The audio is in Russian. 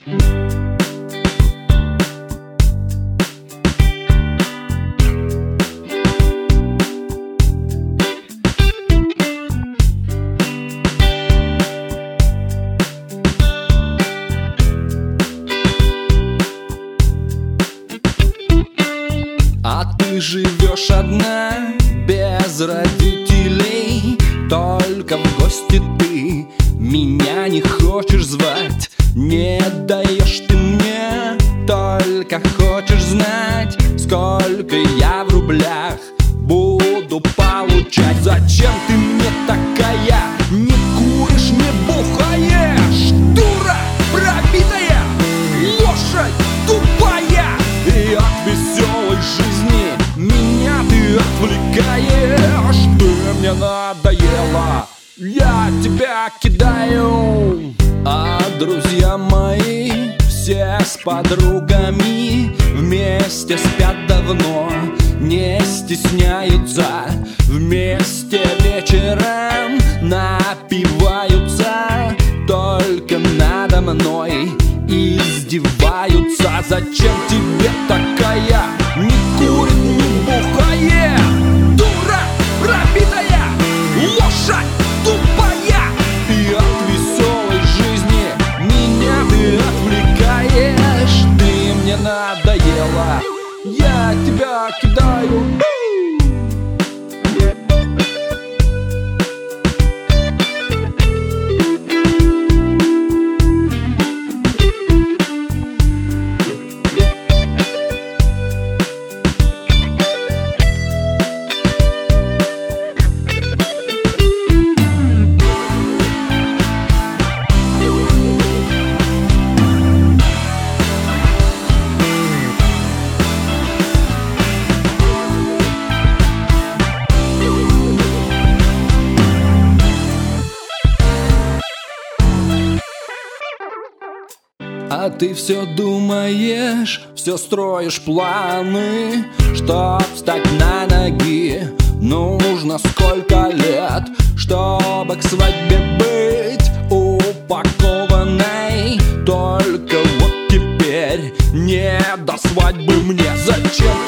А ты живешь одна, без родителей, только в гости ты меня не хочешь звать. Не даешь ты мне, только хочешь знать, сколько я в рублях буду получать. Зачем ты мне такая? Не куришь, не бухаешь, дура пробитая, лошадь тупая. И от веселой жизни меня ты отвлекаешь. Ты мне надоела, я тебя кидаю. А друзья мои все с подругами вместе спят давно, не стесняются, вместе вечером напиваются, только надо мной издеваются. Зачем тебе такая? Не курит, не бухает, дура пробитая, лошадь тупая. И от веселой жизни меня ты отвлекаешь. Ты мне надоела, я тебя кидаю. А ты все думаешь, все строишь планы, чтоб встать на ноги. Нужно сколько лет, чтобы к свадьбе быть упакованной. Только вот теперь не до свадьбы мне. Зачем